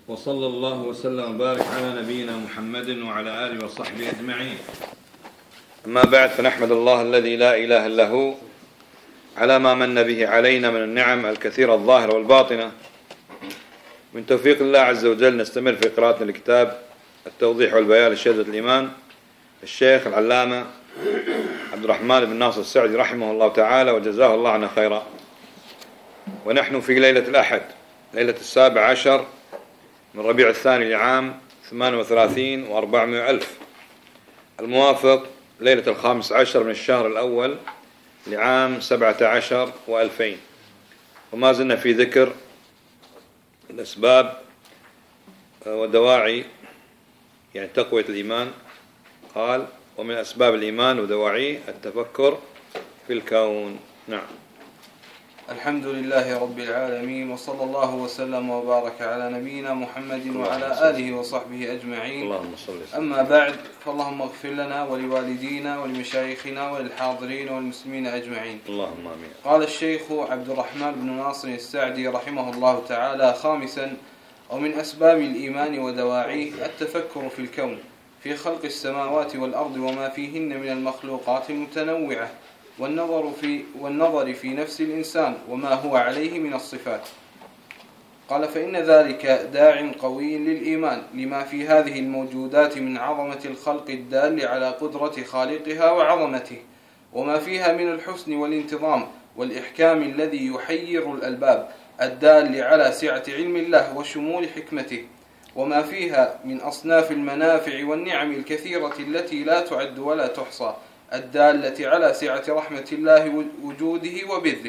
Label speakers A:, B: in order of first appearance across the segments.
A: وصلى الله وسلم وبارك على نبينا محمد وعلى آله وصحبه أجمعين. أما بعد، فنحمد الله الذي لا إله إلا هو على ما من به علينا من النعم الكثيرة الظاهرة والباطنة. من توفيق الله عز وجل نستمر في قراءتنا لكتاب التوضيح والبيان لشهادة الإيمان الشيخ العلامة عبد الرحمن بن ناصر السعدي رحمه الله تعالى وجزاه الله عنا خيرا. ونحن في ليلة الأحد، ليلة 17 من ربيع الثاني لعام 38 و400 ألف، الموافق ليلة 15 من الشهر الأول لعام 17 و2000. وما زلنا في ذكر الأسباب ودواعي يعني تقوية الإيمان. قال: ومن أسباب الإيمان ودواعيه التفكر في الكون. نعم.
B: الحمد لله رب العالمين، وصلى الله وسلم وبارك على نبينا محمد وعلى آله وصحبه أجمعين.
A: اللهم صل.
B: أما بعد، فاللهم اغفر لنا ولوالدينا ولمشايخنا وللحاضرين والمسلمين أجمعين.
A: اللهم آمين.
B: قال الشيخ عبد الرحمن بن ناصر السعدي رحمه الله تعالى: خامسا، ومن أسباب الإيمان ودواعيه التفكر في الكون، في خلق السماوات والأرض وما فيهن من المخلوقات المتنوعة، والنظر في نفس الإنسان وما هو عليه من الصفات. قال: فإن ذلك داع قوي للإيمان لما في هذه الموجودات من عظمة الخلق الدال على قدرة خالقها وعظمته، وما فيها من الحسن والانتظام والإحكام الذي يحير الألباب الدال على سعة علم الله وشمول حكمته، وما فيها من أصناف المنافع والنعم الكثيرة التي لا تعد ولا تحصى الدالة على سعة رحمة الله وجوده وبره.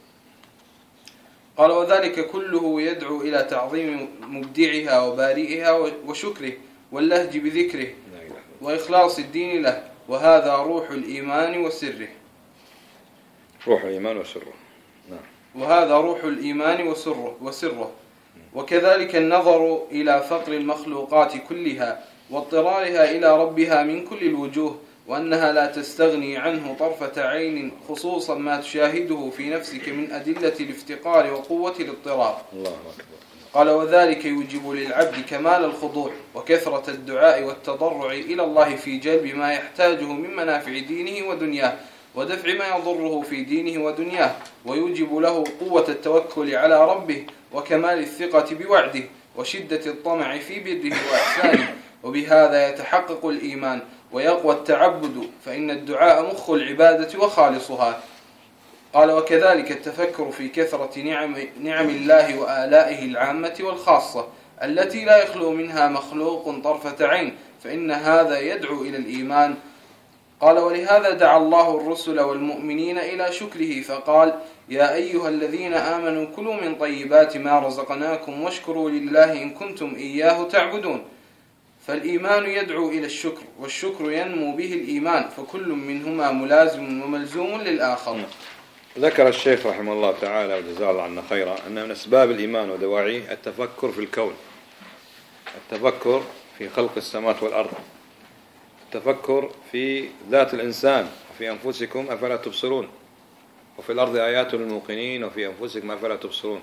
B: قال: وذلك كله يدعو إلى تعظيم مبدعها وبارئها وشكره واللهج بذكره وإخلاص الدين له، وهذا روح الإيمان وسره.
A: روح الإيمان وسره. نعم.
B: وهذا روح الإيمان وسره. وكذلك النظر إلى فقر المخلوقات كلها واضطرارها إلى ربها من كل الوجوه، وأنها لا تستغني عنه طرفة عين، خصوصا ما تشاهده في نفسك من أدلة الافتقار وقوة الاضطرار.
A: الله أكبر.
B: قال: وذلك يوجب للعبد كمال الخضوع وكثرة الدعاء والتضرع إلى الله في جلب ما يحتاجه من منافع دينه ودنياه ودفع ما يضره في دينه ودنياه، ويوجب له قوة التوكل على ربه وكمال الثقة بوعده وشدة الطمع في بره وإحسانه، وبهذا يتحقق الإيمان ويقوى التعبد، فإن الدعاء مخ العبادة وخالصها. قال: وكذلك التفكر في كثرة نعم الله وآلائه العامة والخاصة التي لا يخلو منها مخلوق طرفة عين، فإن هذا يدعو إلى الإيمان. قال: ولهذا دعا الله الرسل والمؤمنين إلى شكره فقال: يا أيها الذين آمنوا كلوا من طيبات ما رزقناكم واشكروا لله إن كنتم إياه تعبدون. فالإيمان يدعو إلى الشكر، والشكر ينمو به الإيمان، فكل منهما ملازم وملزوم للآخر.
A: ذكر الشيخ رحمه الله تعالى وجزاه الله عنا خيرا أن من أسباب الإيمان ودواعيه التفكر في الكون، التفكر في خلق السماوات والأرض، التفكر في ذات الإنسان، في أنفسكم أفلا تبصرون، وفي الأرض آيات للموقنين وفي أنفسكم أفلا تبصرون.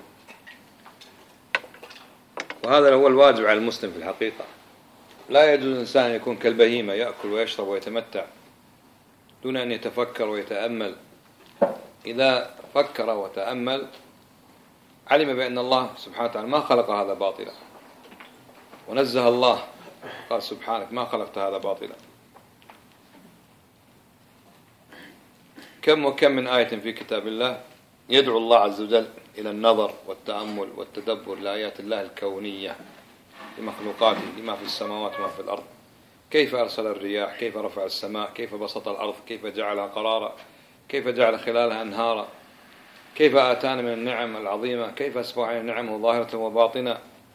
A: وهذا هو الواجب على المسلم في الحقيقة. لا يجوز الإنسان أن يكون كالبهيمة يأكل ويشرب ويتمتع دون أن يتفكر ويتأمل. إذا فكر وتأمل علم بأن الله سبحانه وتعالى ما خلق هذا باطلا، ونزه الله قال: سبحانك ما خلقت هذا باطلا. كم وكم من آية في كتاب الله يدعو الله عز وجل إلى النظر والتأمل والتدبر لآيات الله الكونية لمخلوقاته، لما في السماوات وما في الأرض، كيف أرسل الرياح، كيف رفع السماء، كيف بسط الأرض، كيف جعلها قرارا، كيف جعل خلالها أنهارا، كيف آتانا من النعم العظيمة، كيف أسبغ علينا نعمه ظاهرة وباطنة.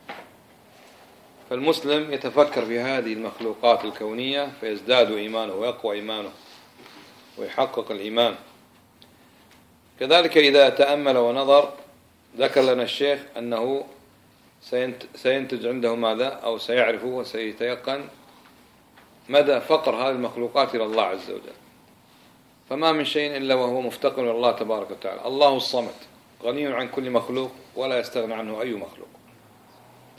A: فالمسلم يتفكر في هذه المخلوقات الكونية فيزداد إيمانه ويقوى إيمانه ويحقق الإيمان. كذلك إذا تأمل ونظر، ذكر لنا الشيخ أنه سينتج عنده ماذا؟ أو سيعرف وسيتيقن مدى فقر هذه المخلوقات إلى الله عز وجل. فما من شيء إلا وهو مفتقر إلى الله تبارك وتعالى. الله الصمد غني عن كل مخلوق ولا يستغنى عنه أي مخلوق.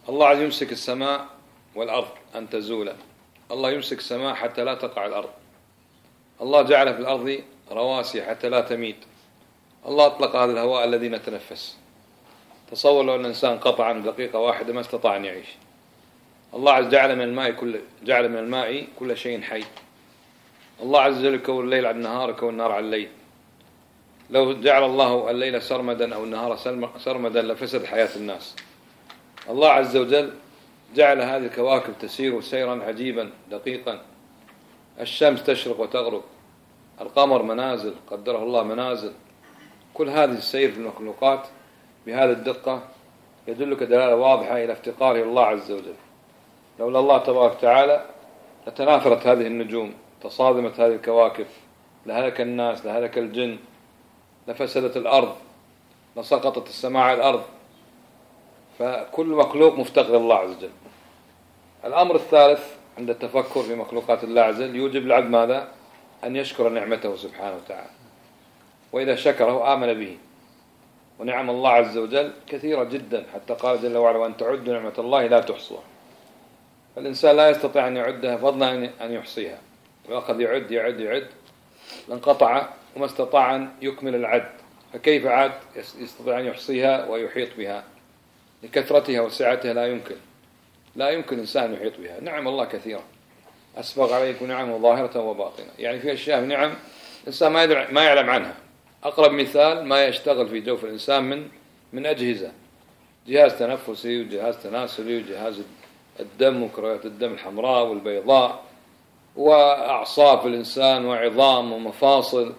A: الله عز يمسك السماء والأرض أن تزولا. الله يمسك السماء حتى لا تقع الأرض. الله جعل في الأرض رواسي حتى لا تميت. الله أطلق هذا الهواء الذي نتنفس. تصور لو أن الإنسان قطع عن دقيقة واحدة ما استطاع أن يعيش. الله عز جعل من الماء كل شيء حي. الله عز وجل يكون الليل على النهار يكون النهار على الليل. لو جعل الله الليل سرمدا أو النهار سرمدا لفسد حياة الناس. الله عز وجل جعل هذه الكواكب تسير سيرا عجيبا دقيقا. الشمس تشرق وتغرب، القمر منازل قدره الله منازل. كل هذه السير في المخلوقات بهذه الدقة يدلك دلالة واضحة إلى افتقاره الله عز وجل. لولا الله تبارك وتعالى لتناثرت هذه النجوم، تصادمت هذه الكواكب، لهلك الناس، لهلك الجن، لفسدت الأرض، لسقطت السماء على الأرض. فكل مخلوق مفتقر الله عز وجل. الأمر الثالث عند التفكر في مخلوقات الله عز وجل يوجب العبد ماذا؟ أن يشكر نعمته سبحانه وتعالى، وإذا شكره آمن به. ونعم الله عز وجل كثيرة جدا، حتى قال جل وعلا: وأن تعدوا نعمة الله لا تحصوها. فالإنسان لا يستطيع أن يعدها فضلا أن يحصيها. وأخذ يعد لانقطع وما استطاع أن يكمل العد، فكيف عاد يستطيع أن يحصيها ويحيط بها؟ لكثرتها وسعتها لا يمكن إنسان يحيط بها. نعم الله كثيرة، أسبغ عليكم نعمه ظاهرة وباطنة. يعني في أشياء نعم الإنسان ما يعلم عنها. أقرب مثال ما يشتغل في جوف الإنسان من أجهزة، جهاز تنفسي وجهاز تناسلي وجهاز الدم وكريات الدم الحمراء والبيضاء، وأعصاب الإنسان وعظام ومفاصل،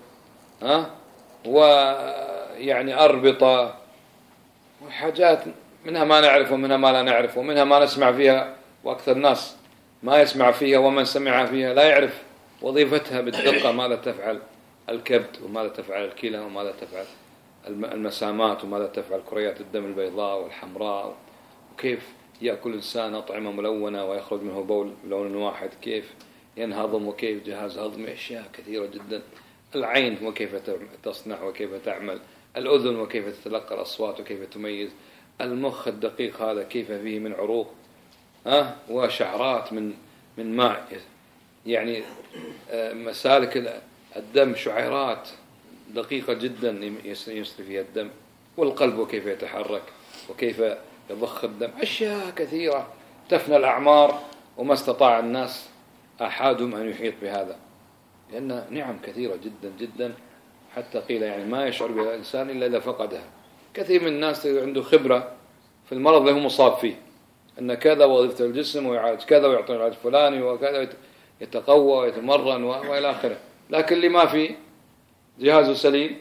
A: ويعني أربطة وحاجات منها ما نعرف ومنها ما لا نعرف ومنها ما نسمع فيها، وأكثر الناس ما يسمع فيها، ومن سمع فيها لا يعرف وظيفتها بالدقة، ماذا تفعل الكبد وماذا تفعل الكلى وماذا تفعل المسامات وماذا تفعل كريات الدم البيضاء والحمراء، وكيف يأكل الإنسان أطعمة ملونة ويخرج منه بول لون واحد، كيف ينهضم وكيف جهاز هضمي، أشياء كثيرة جدا. العين وكيف تصنع وكيف تعمل، الأذن وكيف تتلقى الأصوات وكيف تميز، المخ الدقيق هذا كيف فيه من عروق وشعرات من ماء، يعني مسالك الدم شعيرات دقيقة جدا يسري فيها الدم، والقلب وكيف يتحرك وكيف يضخ الدم. أشياء كثيرة تفنى الأعمار وما استطاع الناس أحدهم أن يحيط بهذا، لأن نعم كثيرة جدا جدا، حتى قيل يعني ما يشعر بها الإنسان إلا إذا فقدها. كثير من الناس عنده خبرة في المرض اللي هو مصاب فيه، أن كذا وظيفة الجسم ويعالج كذا ويعطي العلاج فلاني وكذا، يتقوى ويتمرن وإلى آخره، لكن اللي ما في جهازه سليم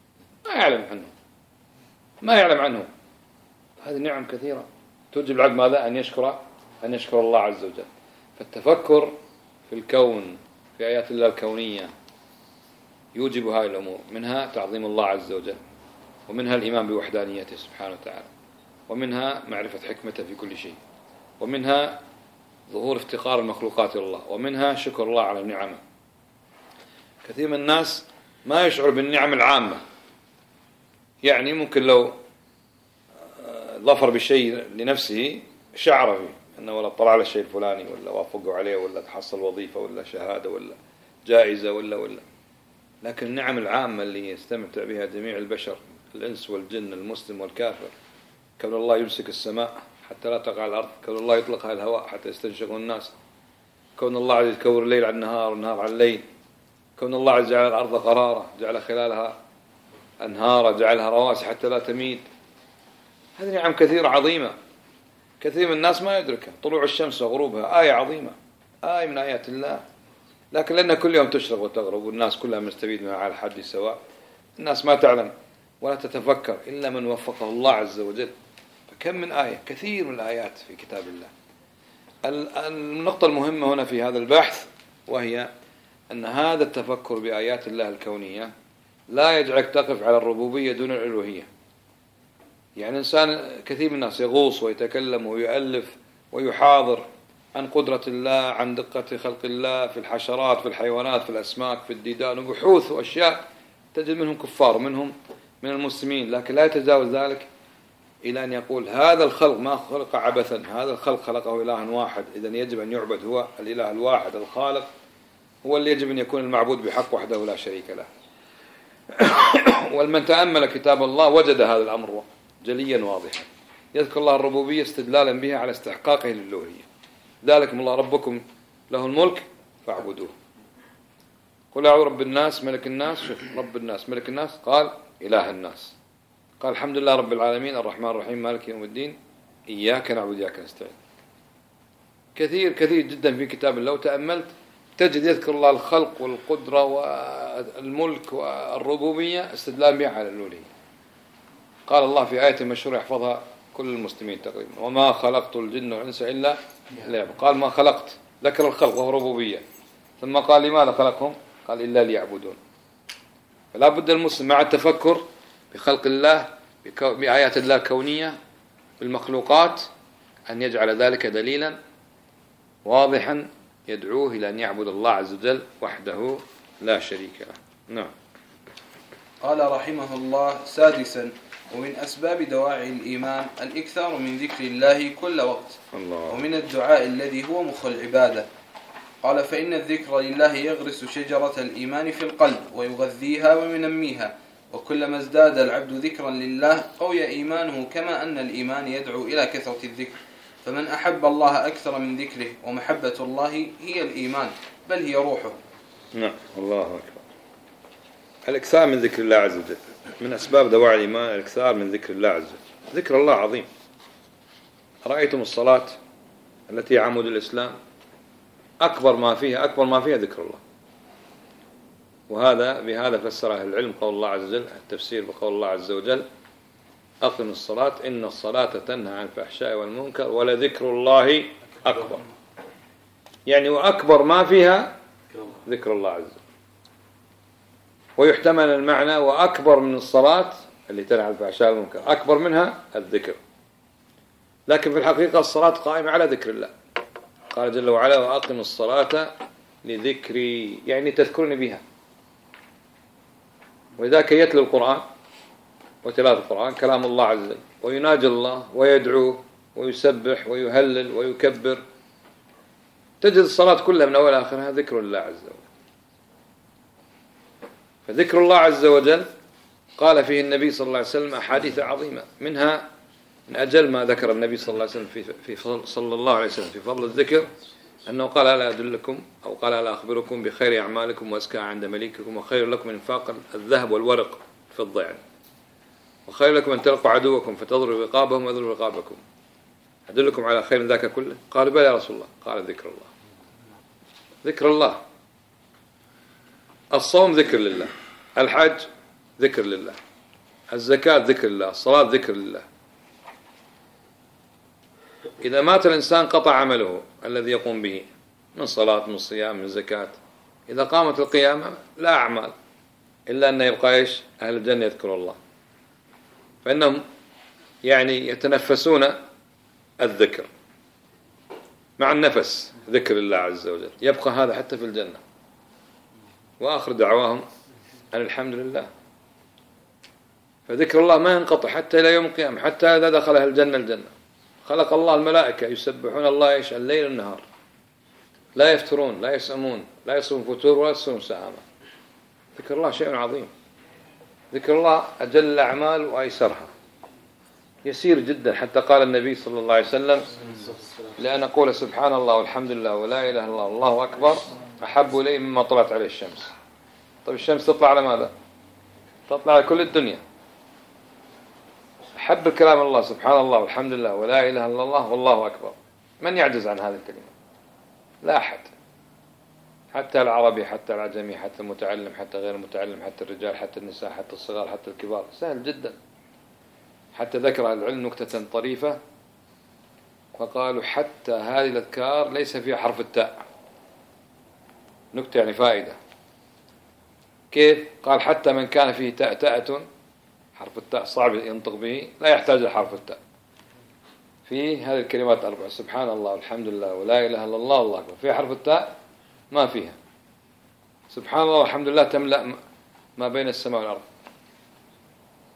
A: ما يعلم عنه. هذه نعم كثيرة توجب العبد ماذا؟ أن يشكر الله عز وجل. فالتفكر في الكون في آيات الله الكونية يوجب هذه الأمور، منها تعظيم الله عز وجل، ومنها الإيمان بوحدانيته سبحانه وتعالى، ومنها معرفة حكمته في كل شيء، ومنها ظهور افتقار المخلوقات إلى الله، ومنها شكر الله على النعمة. كثير من الناس ما يشعر بالنعم العامة، يعني ممكن لو ظفر بشيء لنفسه شعر فيه أنه ولا طلع على الشيء الفلاني ولا وافقوا عليه ولا تحصل وظيفة ولا شهادة ولا جائزة ولا لكن النعم العامة اللي يستمتع بها جميع البشر، الإنس والجن، المسلم والكافر، كون الله يمسك السماء حتى لا تقع على الأرض، كون الله يطلق على الهواء حتى يستنشقه الناس، كون الله عز يكور الليل على النهار والنهار على الليل، كون الله عز جعل الأرض قرارة، جعل خلالها أنهارا، جعلها رواسي حتى لا تميد. هذه نعم كثيرة عظيمة، كثير من الناس ما يدركها. طلوع الشمس وغروبها آية عظيمة، آية من آيات الله، لكن لأنها كل يوم تشرق وتغرب والناس كلها مستفيد منها على حد سواء، الناس ما تعلم ولا تتفكر إلا من وفقه الله عز وجل. فكم من آية، كثير من الآيات في كتاب الله. النقطة المهمة هنا في هذا البحث وهي أن هذا التفكر بآيات الله الكونية لا يجعلك تقف على الربوبية دون الألوهية. يعني إنسان كثير من الناس يغوص ويتكلم ويؤلف ويحاضر عن قدرة الله، عن دقة خلق الله في الحشرات، في الحيوانات، في الأسماك، في الديدان، وبحوث وأشياء تجد منهم كفار ومنهم من المسلمين، لكن لا يتجاوز ذلك إلى أن يقول هذا الخلق ما خلق عبثا، هذا الخلق خلقه إله واحد، إذن يجب أن يعبد هو الإله الواحد الخالق، هو اللي يجب أن يكون المعبود بحق وحده لا شريك له. ومن تأمل كتاب الله وجد هذا الأمر جليا واضحا، يذكر الله الربوبية استدلالا بها على استحقاقه للألوهية. ذلكم الله ربكم له الملك فاعبدوه. قل أعوذ برب الناس ملك الناس، شوف رب الناس ملك الناس، قال إله الناس، قال الحمد لله رب العالمين الرحمن الرحيم مالك يوم الدين إياك نعبد وإياك نستعين. كثير كثير جدا في كتاب الله، لو تأملت تجد يذكر الله الخلق والقدرة والملك والربوبية استدلال بها على الألوهية. قال الله في آية مشهورة يحفظها كل المسلمين تقريبا: وما خلقت الجن والإنس إلا ليعبدون. قال ما خلقت، ذكر الخلق وهو ربوبية، ثم قال لماذا خلقهم؟ قال إلا ليعبدون. فلا بد المسلم مع التفكر بخلق الله بآيات الله الكونية بالمخلوقات أن يجعل ذلك دليلا واضحا يدعوه إلى أن يعبد الله عز وجل وحده لا شريك له. نعم.
B: قال رحمه الله: سادسا: ومن أسباب دواعي الإيمان الإكثار من ذكر الله كل وقت، ومن الدعاء الذي هو مخ العبادة. قال: فإن الذكر لله يغرس شجرة الإيمان في القلب ويغذيها وينميها، وكلما ازداد العبد ذكرا لله قوي إيمانه، كما أن الإيمان يدعو إلى كثرة الذكر. فمن أحب الله أكثر من ذكره، ومحبة الله هي الإيمان بل هي روحه.
A: نعم. الله أكبر. الإكثار من ذكر الله عز وجل من أسباب دواعي الإيمان، الإكثار من ذكر الله عز وجل. ذكر الله عظيم. رأيتم الصلاة التي عمود الإسلام أكبر ما فيها ذكر الله. وهذا بهذا فسر أهل العلم قول الله عز وجل، التفسير بقول الله عز وجل: أقم الصلاة إن الصلاة تنهى عن الفحشاء والمنكر ولذكر الله أكبر. يعني وأكبر ما فيها ذكر الله عز وجل. ويحتمل المعنى وأكبر من الصلاة اللي تنهى عن الفحشاء والمنكر، أكبر منها الذكر، لكن في الحقيقة الصلاة قائمة على ذكر الله. قال جل وعلا: وأقم الصلاة لذكري، يعني تذكرني بها. ولذلك يتلو القرآن، وتلاوة القرآن كلام الله عز وجل، ويناجي الله ويدعوه ويسبح ويهلل ويكبر. تجد الصلاة كلها من أول آخرها ذكر الله عز وجل. فذكر الله عز وجل قال فيه النبي صلى الله عليه وسلم أحاديث عظيمة، منها من أجل ما ذكر النبي صلى الله عليه وسلم صلى الله عليه وسلم في فضل الذكر، أنه قال: ألا أدلكم أو قال: ألا أخبركم بخير أعمالكم وأزكاها عند مليككم وخير لكم من إنفاق الذهب والورق في الضيعة، وخير لكم أن تلقوا عدوكم فتضروا رقابهم ويضروا رقابكم، أدلكم على خير من ذاك كله؟ قالوا: بلى يا رسول الله. قال: ذكر الله. ذكر الله. الصوم ذكر لله، الحج ذكر لله، الزكاة ذكر لله، الصلاة ذكر لله. إذا مات الإنسان قطع عمله الذي يقوم به من صلاة من صيام من زكاة. إذا قامت القيامة لا أعمال إلا أن يبقى إيش؟ أهل الجنة يذكر الله، فإنهم يعني يتنفسون الذكر مع النفس، ذكر الله عز وجل. يبقى هذا حتى في الجنة. وآخر دعواهم أن الحمد لله. فذكر الله ما ينقطع حتى إلى يوم القيامة، حتى إذا دخل أهل الجنة. خلق الله الملائكة يسبحون الله إيش؟ الليل والنهار، لا يفترون لا يسأمون، لا يصوم فتور ولا يصوم سآمة. ذكر الله شيء عظيم. ذكر الله أجل الأعمال وأيسرها، يسير جدا. حتى قال النبي صلى الله عليه وسلم: لأن أقول سبحان الله والحمد لله ولا إله إلا الله والله أكبر أحب إلي مما طلعت عليه الشمس. طيب الشمس تطلع على ماذا؟ تطلع على كل الدنيا. أحب الكلام الله سبحان الله والحمد لله ولا إله إلا الله والله أكبر. من يعجز عن هذه الكلمة؟ لا أحد، حتى العربي حتى العجمي حتى المتعلم حتى غير المتعلم حتى الرجال حتى النساء حتى الصغار حتى الكبار، سهل جدا. حتى ذكر العلم نكتة طريفة فقالوا: حتى هذه الأذكار ليس فيها حرف التاء. نكتة يعني فائدة. كيف؟ قال: حتى من كان فيه تاء حرف التاء صعب ينطق به لا يحتاج لحرف التاء. في هذه الكلمات الأربعة: سبحان الله والحمد لله ولا إله إلا الله والله أكبر، فيها حرف التاء؟ ما فيها. سبحان الله والحمد لله تملأ ما بين السماء والأرض.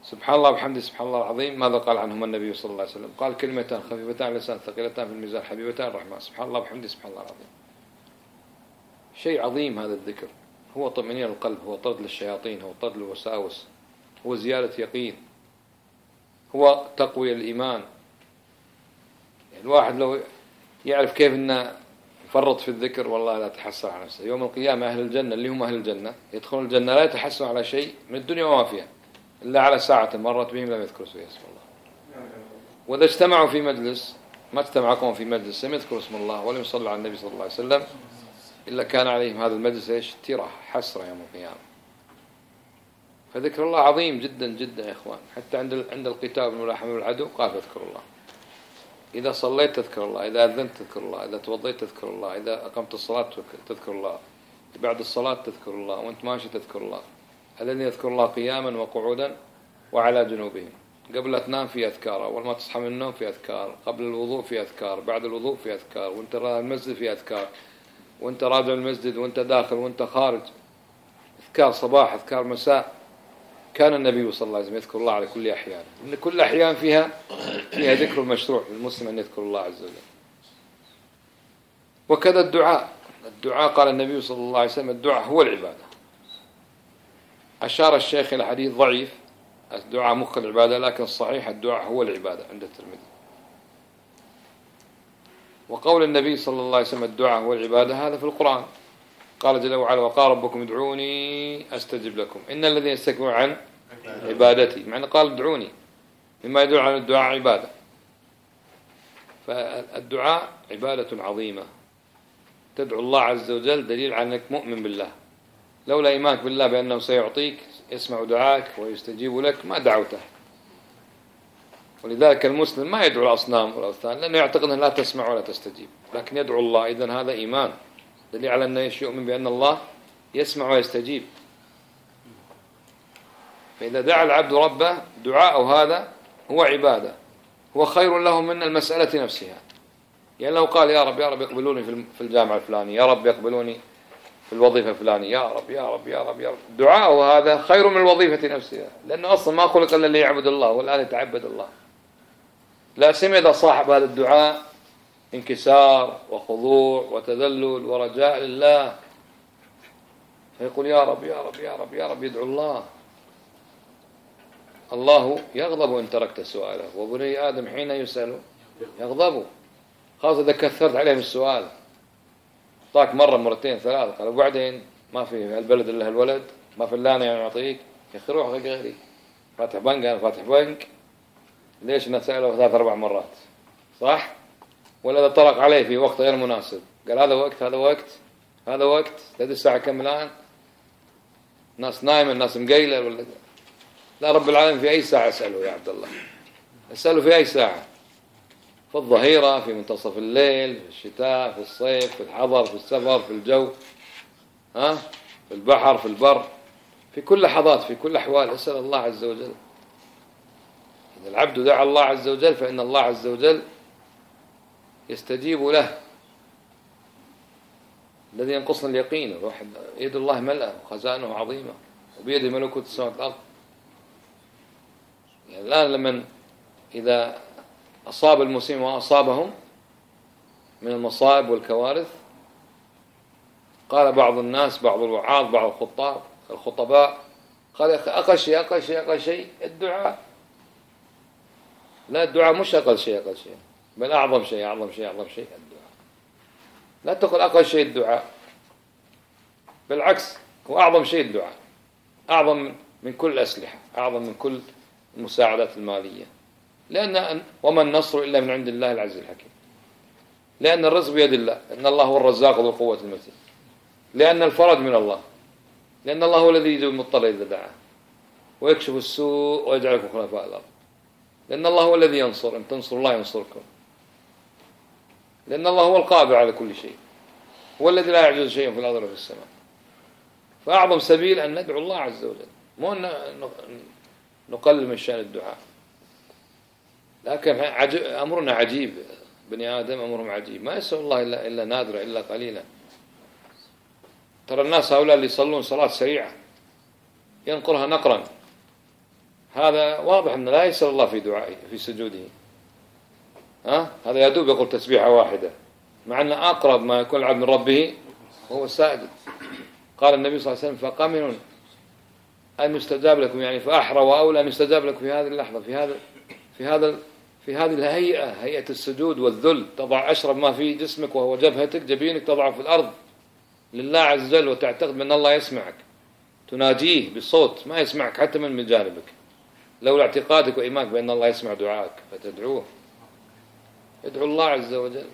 A: سبحان الله وبحمده سبحان الله العظيم، ماذا قال عنهما النبي صلى الله عليه وسلم؟ قال كلمتان خفيفتان على اللسان ثقيلتان في الميزان حبيبتان الرحمن. سبحان الله وبحمده سبحان الله العظيم. شيء عظيم هذا الذكر، هو طمأنينة القلب، هو طرد للشياطين، هو طرد للوساوس، هو زيادة يقين، هو تقوية الإيمان. يعني الواحد لو يعرف كيف إنه يفرط في الذكر والله لا تحسر على نفسه. يوم القيامة أهل الجنة اللي هم أهل الجنة يدخلون الجنة لا يتحسرون على شيء من الدنيا وما فيها إلا على ساعة مرت بهم لم يذكروا فيها اسم الله. وإذا اجتمعوا في مجلس، ما اجتمع قوم في مجلس لم يذكروا اسم الله ولم يصلوا على النبي صلى الله عليه وسلم إلا كان عليهم هذا المجلس إيش؟ تيرة، حسرة يوم القيامة. فذكر الله عظيم جدا جدا يا إخوان. حتى عند القتال والملاحمة والعدو قال فاذكر الله. إذا صليت تذكر الله، إذا أذنت تذكر الله، إذا توضيت تذكر الله، إذا أقمت الصلاة تذكر الله، بعد الصلاة تذكر الله، وأنت ماشي تذكر الله. الذين يذكر الله قياما وقعودا وعلى جنوبهم. قبل لا تنام في أذكار، أول ما تصحى من النوم في أذكار، قبل الوضوء في أذكار، بعد الوضوء في أذكار، وأنت راجع المسجد في أذكار، وأنت راجع المسجد وأنت داخل وأنت خارج، أذكار صباح أذكار مساء. كان النبي صلى الله عليه وسلم يذكر الله على كل أحيان، إن كل أحيان فيها ذكر المشروع للمسلم أن يذكر الله عز وجل. وكذا الدعاء قال النبي صلى الله عليه وسلم الدعاء هو العبادة. أشار الشيخ إلى حديث ضعيف الدعاء مخ العبادة، لكن الصحيح الدعاء هو العبادة عند الترمذي. وقول النبي صلى الله عليه وسلم الدعاء هو العبادة هذا في القرآن. قال جل وعلا وقال ربكم ادعوني أستجب لكم إن الذين يستكبرون عن عبادتي، معنى قال ادعوني مما يدل على الدعاء عبادة. فالدعاء عبادة عظيمة، تدعو الله عز وجل دليل على أنك مؤمن بالله. لولا إيمانك بالله بأنه سيعطيك يسمع دعاك ويستجيب لك ما دعوته. ولذلك المسلم ما يدعو الأصنام والأوثان لأنه يعتقد أنها لا تسمع ولا تستجيب، لكن يدعو الله. إذن هذا إيمان دليل على أنه يؤمن بأن الله يسمع ويستجيب. فإذا دعا العبد ربه دعاءه هذا هو عبادة، هو خير له من المسألة نفسها. يعني لو قال يا رب يقبلوني في الجامعة الفلانية، يا رب يقبلوني في الوظيفة الفلانية، يا رب يا رب يا رب يا رب، دعاءه هذا خير من الوظيفة نفسها، لأنه أصلا ما خلق إلا ليعبد الله والآن يتعبد الله. لا سيما إذا صاحب هذا الدعاء انكسار وخضوع وتذلل ورجاء لله، فيقول يا رب يا رب يا رب يا رب، يدعو الله. الله يغضب إن تركت سؤاله، وبني آدم حين يسأل يغضب، خاصة إذا كثرت عليهم السؤال. طاك مرة مرتين ثلاثة، قال وبعدين ما في البلد إلا الولد، ما في إلا أنا يعني أعطيك، يا أخي روح غيري، فاتح بنك أنا فاتح بنك، ليش نسأله ثلاث أربع مرات؟ صح؟ ولا إذا طرق عليه في وقت غير مناسب قال هذا وقت هذا وقت هذا وقت، تدري الساعة كم الآن؟ الناس نايمة الناس مقيلة ولا لا. رب العالمين في أي ساعة اسأله يا عبد الله، اسأله في أي ساعة، في الظهيرة، في منتصف الليل، في الشتاء، في الصيف، في الحضر، في السفر، في الجو، في البحر، في البر، في كل لحظات، في كل أحوال اسأل الله عز وجل. إذا العبد دعا الله عز وجل فإن الله عز وجل يستجيب له. الذي ينقصنا اليقين، الواحد يد الله ملأ وخزائنه عظيمة وبيده ملكوت السماوات والأرض. يعني الآن لمن إذا أصاب المسلمين وأصابهم من المصائب والكوارث، قال بعض الناس، بعض الوعاظ، بعض الخطباء، قال يا أخي أقل شيء الدعاء. لا، الدعاء مش أقل شيء بل أعظم شيء الدعاء. لا تقل أقل شيء الدعاء، بالعكس هو أعظم شيء الدعاء، أعظم من كل الأسلحة، أعظم من كل المساعدات المالية. لأن وما النصر إلا من عند الله العزيز الحكيم. لأن الرزق بيد الله، إن الله هو الرزاق ذو القوة المتين. لأن الفرج من الله، لأن الله هو الذي يجيب المضطر إذا دعاه ويكشف السوء ويجعلكم خلفاء الأرض. لأن الله هو الذي ينصر، إن تنصر الله ينصركم. لأن الله هو القادر على كل شيء، هو الذي لا يعجز شيء في الأرض ولا في السماء. فأعظم سبيل أن ندعو الله عز وجل، مو أن نقلل من شأن الدعاء. لكن أمرنا عجيب، بني آدم أمرهم عجيب، ما يسأل الله إلا نادرا إلا قليلا. ترى الناس هؤلاء اللي يصلون صلاة سريعة ينقرها نقرا، هذا واضح أنه لا يسأل الله في دعائه في سجوده. هذا يدوب يقول تسبيحة واحدة، مع أن أقرب ما يكون العبد من ربه هو الساجد. قال النبي صلى الله عليه وسلم فقمن أن يستجاب لكم، يعني فأحرى وأولى أن يستجاب لكم في هذه اللحظة، في هذه الهيئة، هيئة السجود والذل. تضع أشرب ما في جسمك وهو جبهتك، جبينك تضعه في الأرض لله عز وجل، وتعتقد بأن الله يسمعك، تناجيه بصوت ما يسمعك حتى من جانبك، لولا اعتقادك وإيمانك بأن الله يسمع دعائك فتدعوه. ادعو الله عز وجل.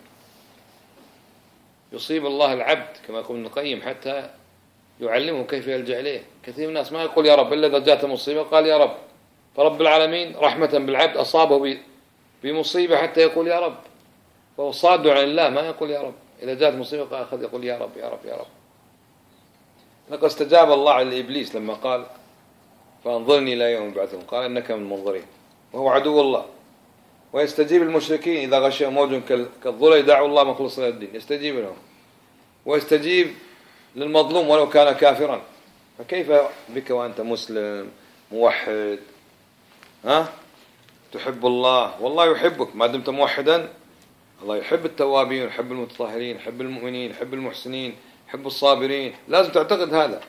A: يصيب الله العبد كما يقول ابن القيم حتى يعلمه كيف يلجأ إليه. كثير من الناس ما يقول يا رب إلا إذا جاءت مصيبة قال يا رب، فرب العالمين رحمة بالعبد أصابه بمصيبة حتى يقول يا رب، فهو صاد عن الله ما يقول يا رب. إذا جاءت مصيبة أخذ يقول يا رب يا رب يا رب. لقد استجاب الله لإبليس لما قال فانظرني إلى يوم يبعثون، قال إنك من المنظرين، وهو عدو الله. ويستجيب المشركين إذا غشيهم موج كالظلل دعوا الله مخلصين الدين، يستجيب لهم. ويستجيب للمظلوم ولو كان كافرا. فكيف بك وأنت مسلم موحد؟ تحب الله والله يحبك ما دمت موحدا. الله يحب التوابين، يحب المتطهرين، يحب المؤمنين، يحب المحسنين، يحب الصابرين. لازم تعتقد هذا.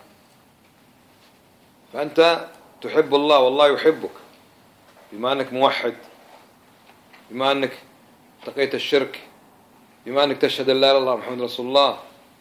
A: فأنت تحب الله والله يحبك بما أنك موحد، بما أنك اتقيت الشرك، بما أنك تشهد أن لا إله إلا الله محمد رسول الله.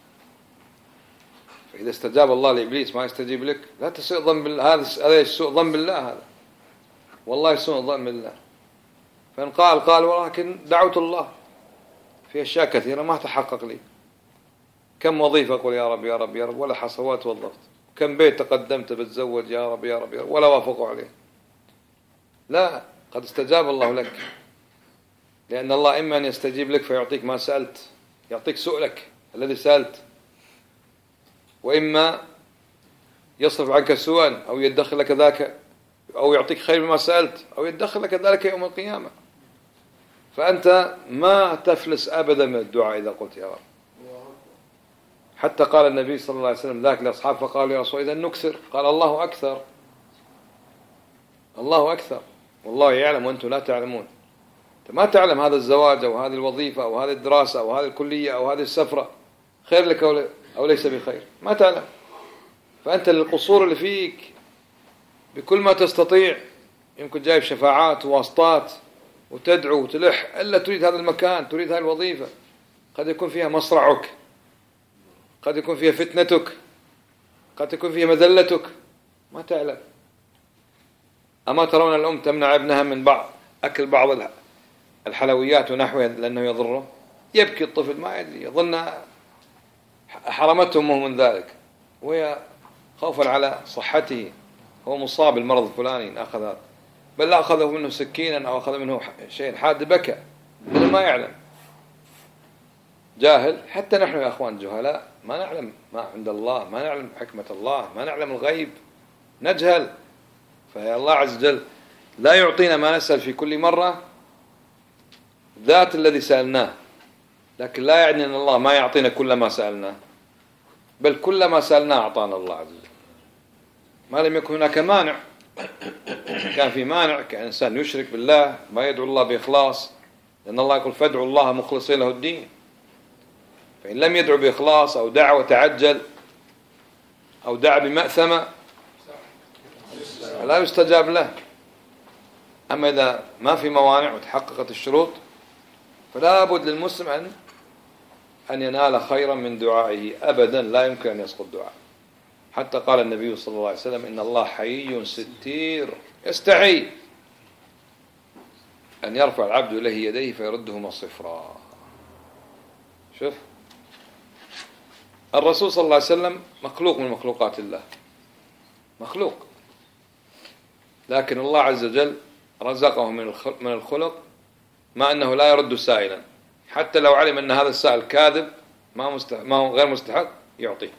A: فإذا استجاب الله لإبليس ما يستجيب لك لا تسوء ظن بالله. هذا سوء ظن بالله، هذا والله سوء ظن بالله. فإن قال ولكن دعوت الله في أشياء كثيرة ما تحقق لي. كم وظيفة أقول يا رب يا رب يا رب ولا حصوات وظفت، كم بيت تقدمت بتزوج يا رب يا رب يا رب ولا وافقوا عليه. لا، قد استجاب الله لك، لأن الله إما أن يستجيب لك فيعطيك ما سألت، يعطيك سؤلك الذي سألت، وإما يصرف عنك سوءا أو يدخل لك ذاك، أو يعطيك خير مما سألت، أو يدخل لك ذلك يوم القيامة. فأنت ما تفلس أبدا من الدعاء إذا قلت يا رب. حتى قال النبي صلى الله عليه وسلم ذاك لأصحاب فقالوا يا رسول إذا نكثر، قال الله أكثر، الله أكثر، والله يعلم وأنتم لا تعلمون. أنت ما تعلم هذا الزواج أو هذه الوظيفة أو هذه الدراسة أو هذه الكلية أو هذه السفرة خير لك أو ليس بخير، ما تعلم. فأنت للقصور اللي فيك بكل ما تستطيع، يمكن جايب شفاعات وواسطات وتدعو وتلح، إلا تريد هذا المكان، تريد هذه الوظيفة، قد يكون فيها مصرعك، قد يكون فيها فتنتك، قد يكون فيها مذلتك، ما تعلم. أما ترون الأم تمنع ابنها من أكل بعض الحلويات ونحوها لأنه يضره؟ يبكي الطفل ما يدري، يظن حرمته أمه من ذلك، وهي خوفا على صحته، هو مصاب بالمرض الفلاني أخذ هذا، بل لا أخذه منه سكينا أو أخذ منه شيء حاد بكى لأنه ما يعلم، جاهل. حتى نحن يا أخوان جهلاء، ما نعلم ما عند الله، ما نعلم حكمة الله، ما نعلم الغيب، نجهل. فيا الله عز وجل لا يعطينا ما نسأل في كل مرة ذات الذي سألناه، لكن لا يعني أن الله ما يعطينا كل ما سألناه، بل كل ما سألناه أعطانا الله عز وجل، ما لم يكن هناك مانع. كان في مانع كإنسان يشرك بالله ما يدعو الله بإخلاص، لأن الله يقول فادعوا الله مخلصين له الدين. فإن لم يدعو بإخلاص أو دعا وتعجل أو دعا بمأثمة لا يستجاب له. أما إذا ما في موانع وتحققت الشروط فلا بد للمسلم أن ينال خيرا من دعائه أبدا، لا يمكن أن يسقط دعاء. حتى قال النبي صلى الله عليه وسلم إن الله حيي ستير يستحي أن يرفع العبد إليه يديه فيردهما صفرا. شوف الرسول صلى الله عليه وسلم مخلوق من مخلوقات الله، مخلوق، لكن الله عز وجل رزقه من الخلق ما أنه لا يرد سائلا، حتى لو علم أن هذا السائل كاذب ما هو غير مستحق يعطيه،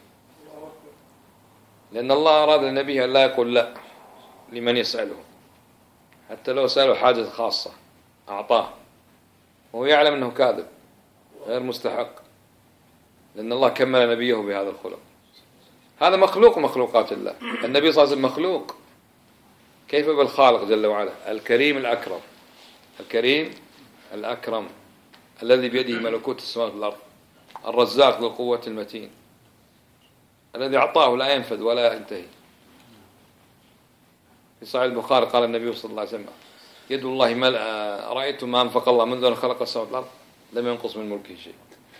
A: لأن الله أراد للنبي أن لا يقول لا لمن يسأله، حتى لو سأله حاجة خاصة أعطاه وهو يعلم أنه كاذب غير مستحق، لأن الله كمل نبيه بهذا الخلق. هذا مخلوق مخلوقات الله. النبي صلى الله عليه وسلم مخلوق كيف بالخالق جل وعلا الكريم الأكرم، الكريم الأكرم الذي بيده ملكوت السماوات والأرض، الرزاق ذو القوة المتين، الذي أعطاه لا ينفذ ولا ينتهي. في صحيح البخاري قال النبي صلى الله عليه وسلم: يد الله ملأ، رأيتم ما أنفق الله منذ أن خلق السماوات والأرض لم ينقص من ملكه شيء،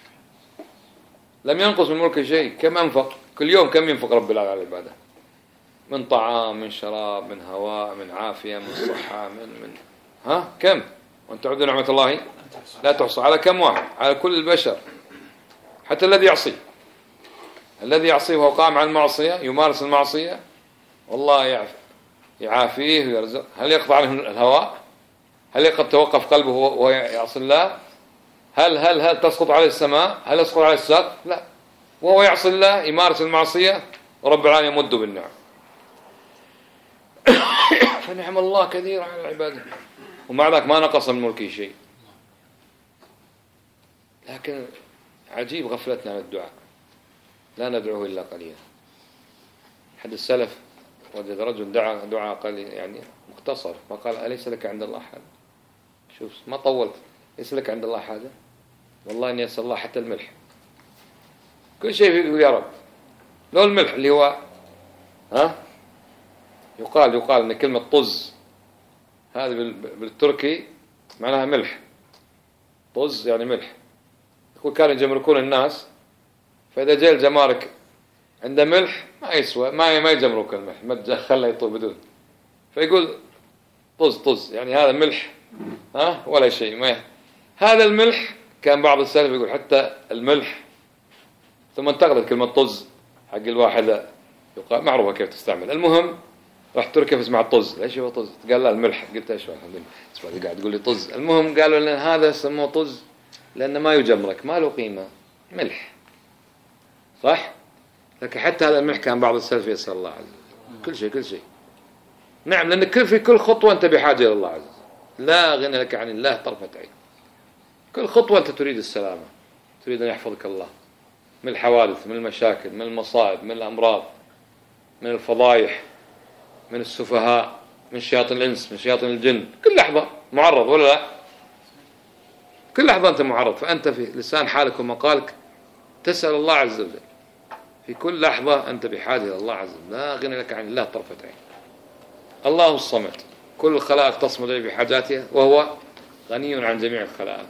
A: لم ينقص من ملكه شيء. كم أنفق كل يوم؟ كم ينفق رب العالمين على العبادة؟ من طعام، من شراب، من هواء، من عافية، من صحة، من كم؟ وأن تعدوا نعمة الله لا تحصى. على كم واحد؟ على كل البشر، حتى الذي يعصي، الذي يعصيه وهو قائم على المعصية يمارس المعصية، والله يعافيه ويرزق. هل يقطع عنه الهواء؟ هل قد توقف قلبه وهو يعصي الله؟ هل تسقط عليه السماء؟ هل يسقط عليه السقف؟ لا، وهو يعصي الله يمارس المعصية ورب العالمين يمد بالنعم. فنعم الله كثيرة على العبادة، ومع ذلك ما نقص من ملكه شيء. لكن عجيب غفلتنا عن الدعاء، لا ندعوه إلا قليلا. أحد السلف وجد رجل دعاء قليل يعني مختصر، فقال: أليس لك عند الله حاجة؟ شوف ما طولت، ليس لك عند الله حاجة؟ والله إني أسأل الله حتى الملح، كل شيء يقول يا رب، لو الملح اللي هو يقال إن كلمة طز هذه بالتركي معناها ملح. طز يعني ملح. يقول كانوا يجمركون الناس، فإذا جاء الجمارك عنده ملح ما يسوى، ما يجمرك الملح، ما خله يطول بدون، فيقول طز يعني هذا ملح ولا شيء. ما هذا الملح كان بعض السلف يقول حتى الملح، ثم انتقلت كلمة طز حق الواحدة يقال معروفة كيف تستعمل. المهم رحت تركيا فاسمع طز، ليش هو طز؟ قال لا الملح. قلت ايش اسمع قاعد تقول لي طز. المهم قالوا لنا هذا سموه طز لأنه ما يجمرك، ما له قيمة، ملح صح. لكن حتى هذا الملح كان بعض السلف يسأل الله عز وجل كل شيء. نعم، لأن في كل خطوة أنت بحاجة إلى الله عز وجل، لا غنى لك عن الله طرفة عين. كل خطوة أنت تريد السلامة، تريد أن يحفظك الله من الحوادث، من المشاكل، من المصائب، من الأمراض، من الفضايح، من السفهاء، من شياطين الإنس، من شياطين الجن. كل لحظة معرض ولا لا؟ كل لحظة أنت معرض. فأنت في لسان حالك ومقالك تسأل الله عز وجل في كل لحظة. أنت بحاجة إلى الله عز وجل، لا غنى لك عن الله طرفة عين. الله الصمد، كل الخلائق تصمد إليه بحاجاتها، وهو غني عن جميع الخلائق.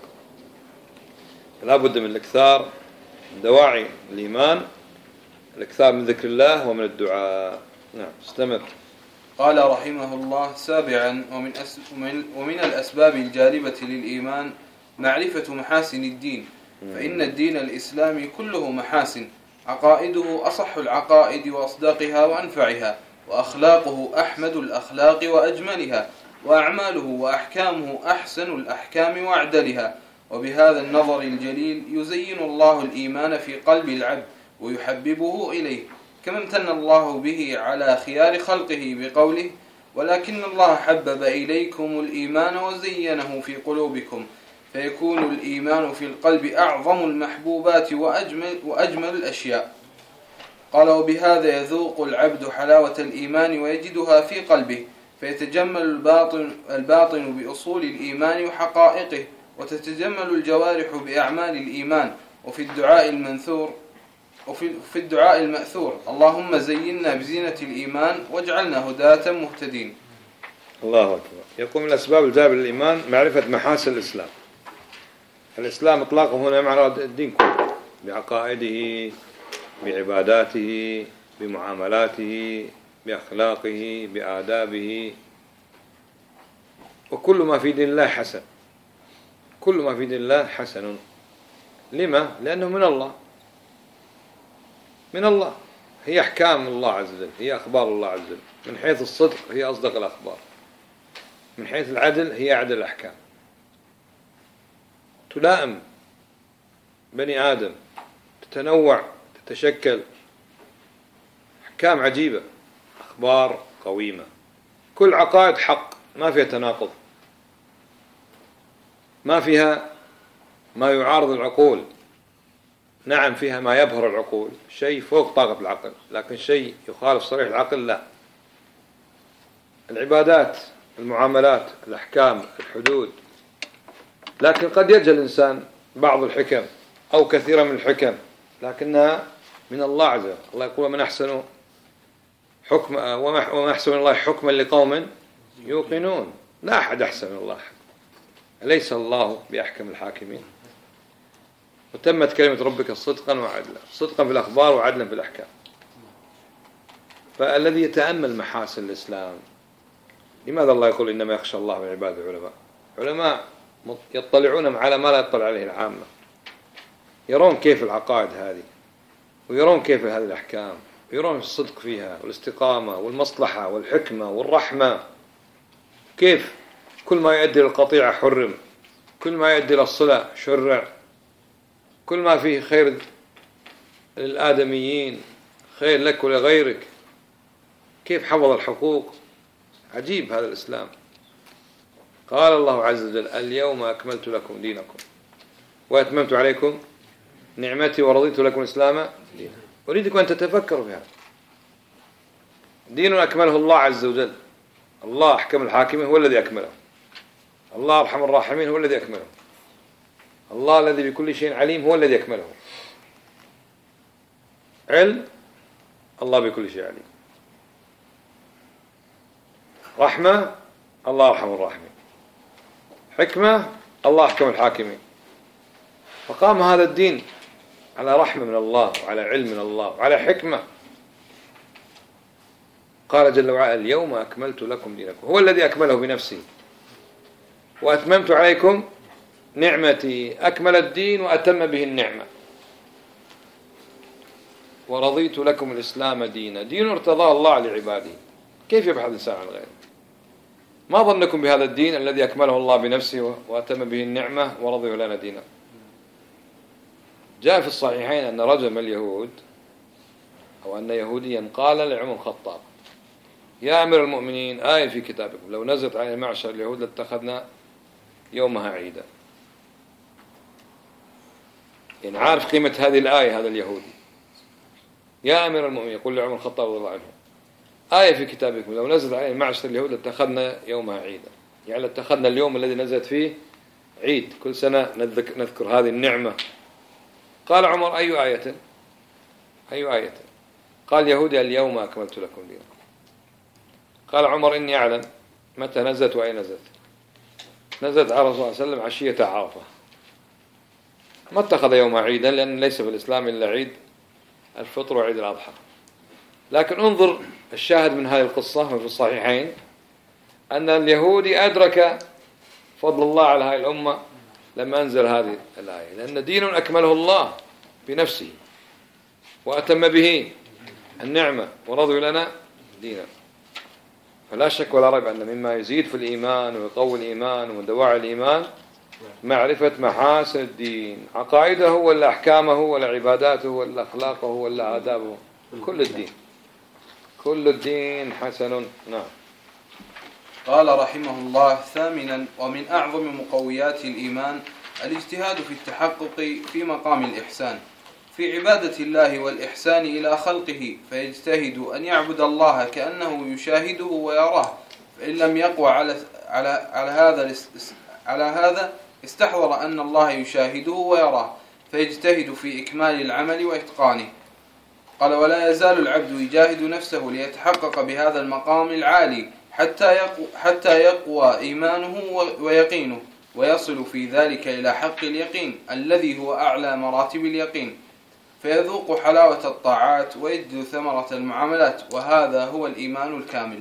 A: لا بد من الإكثار، دواعي الإيمان، الإكثار من ذكر الله ومن الدعاء. نعم، استمر.
B: قال رحمه الله: سابعا، ومن الأسباب الجالبة للإيمان معرفة محاسن الدين، فإن الدين الإسلامي كله محاسن، عقائده أصح العقائد وأصدقها وأنفعها، وأخلاقه أحمد الأخلاق وأجملها، وأعماله وأحكامه أحسن الأحكام وأعدلها. وبهذا النظر الجليل يزين الله الإيمان في قلب العبد ويحببه إليه، كما امتن الله به على خيار خلقه بقوله: ولكن الله حبب إليكم الإيمان وزينه في قلوبكم، فيكون الإيمان في القلب أعظم المحبوبات وأجمل الأشياء. قال: وبهذا يذوق العبد حلاوة الإيمان ويجدها في قلبه، فيتجمل الباطن بأصول الإيمان وحقائقه، وتتجمل الجوارح بأعمال الإيمان. وفي الدعاء المأثور: اللهم زينا بزينة الإيمان واجعلنا هداة مهتدين.
A: الله أكبر. يقوم من الأسباب الجالبة للإيمان معرفة محاسن الإسلام. الإسلام إطلاقه هنا معنى الدين كله، بعقائده، بعباداته، بمعاملاته، بأخلاقه، بآدابه، وكل ما في دين الله حسن. كل ما في دين الله حسن. لما؟ لأنه من الله. من الله، هي أحكام الله عز وجل، هي أخبار الله عز وجل. من حيث الصدق هي أصدق الأخبار، من حيث العدل هي أعدل الأحكام. تلائم بني آدم، تتنوع، تتشكل، أحكام عجيبة، أخبار قويمة، كل عقائد حق، ما فيها تناقض، ما فيها ما يعارض العقول. نعم فيها ما يبهر العقول، شيء فوق طاقة العقل، لكن شيء يخالف صريح العقل لا. العبادات، المعاملات، الأحكام، الحدود. لكن قد يجهل الإنسان بعض الحكم أو كثيرا من الحكم، لكنها من الله عز وجل. الله يقول: من أحسن حكم وما أحسن من الله حكما لقوم يوقنون. لا أحد أحسن من الله، أليس الله بأحكم الحاكمين؟ وتمت كلمة ربك صدقا وعدلا، صدقا في الأخبار وعدلا في الأحكام. فالذي يتأمل محاسن الإسلام، لماذا الله يقول إنما يخشى الله من عباده العلماء؟ علماء يطلعون على ما لا يطلع عليه العامة، يرون كيف العقائد هذه، ويرون كيف هذه الأحكام، ويرون الصدق فيها والاستقامة والمصلحة والحكمة والرحمة، كيف كل ما يؤدي للقطيعة حرم، كل ما يؤدي للصلة شرع، كل ما فيه خير للآدميين خير لك ولغيرك، كيف حفظ الحقوق. عجيب هذا الإسلام. قال الله عز وجل: اليوم أكملت لكم دينكم وأتممت عليكم نعمتي ورضيت لكم الإسلام دينا. أريدكم أن تتفكروا في هذا. دين أكمله الله عز وجل، الله أحكم الحاكمين هو الذي أكمله، الله أرحم الراحمين هو الذي أكمله، الله الذي بكل شيء عليم هو الذي أكمله. علم، الله بكل شيء عليم. رحمة، الله أرحم الراحمين. حكمة، الله أحكم الحاكمين. فقام هذا الدين على رحمة من الله وعلى علم من الله وعلى حكمة. قال جل وعلا: اليوم أكملت لكم دينكم. هو الذي أكمله بنفسه. وأتممت عليكم نعمتي، أكمل الدين وأتم به النعمة. ورضيت لكم الإسلام دينا. دين ارتضاه الله لعباده. كيف يبحث الإنسان عن غيره؟ ما ظنكم بهذا الدين الذي أكمله الله بنفسه وأتم به النعمة ورضي لنا دينا؟ جاء في الصحيحين أن رجل من اليهود، أو أن يهوديا قال لعمر الخطاب: يا أمير المؤمنين، آية في كتابكم لو نزلت على معشر اليهود لاتخذنا يومها عيدا. يعني عارف قيمة هذه الآية هذا اليهودي. يا أمير المؤمنين، يقول لعمر الخطاب رضي الله عنه: آية في كتابكم لو نزلت على معشر اليهود لاتخذنا يومها عيدا. يعني لاتخذنا اليوم الذي نزلت فيه عيد، كل سنة نذكر هذه النعمة. قال عمر: أي آية؟ أي آية؟ قال: يهودي اليوم أكملت لكم دينكم. قال عمر: إني أعلم متى نزلت وأين نزلت. نزلت على الرسول صلى الله عليه وسلم عشية عرفة. ما اتخذ يوم عيدا، لأن ليس في الإسلام إلا عيد الفطر وعيد الأضحى. لكن انظر الشاهد من هذه القصة في الصحيحين، أن اليهودي أدرك فضل الله على هذه الأمة لما أنزل هذه الآية، لأن دين أكمله الله بنفسه وأتم به النعمة ورضي لنا دينا. فلا شك ولا ريب أن مما يزيد في الإيمان ويقوي الإيمان ومن دواعي الإيمان معرفة محاسن الدين، عقائده ولا أحكامه ولا عباداته ولا أخلاقه ولا آدابه، كل الدين، كل الدين حسن. نعم.
B: قال رحمه الله: ثامنا، ومن أعظم مقويات الإيمان الاجتهاد في التحقق في مقام الإحسان في عبادة الله والإحسان إلى خلقه، فيجتهد أن يعبد الله كأنه يشاهده ويراه، فإن لم يقوى على هذا استحضر أن الله يشاهده ويراه، فيجتهد في إكمال العمل وإتقانه. قال: ولا يزال العبد يجاهد نفسه ليتحقق بهذا المقام العالي حتى يقوى إيمانه ويقينه، ويصل في ذلك إلى حق اليقين الذي هو أعلى مراتب اليقين، فيذوق حلاوة الطاعات ويجد ثمرة المعاملات، وهذا هو الإيمان الكامل.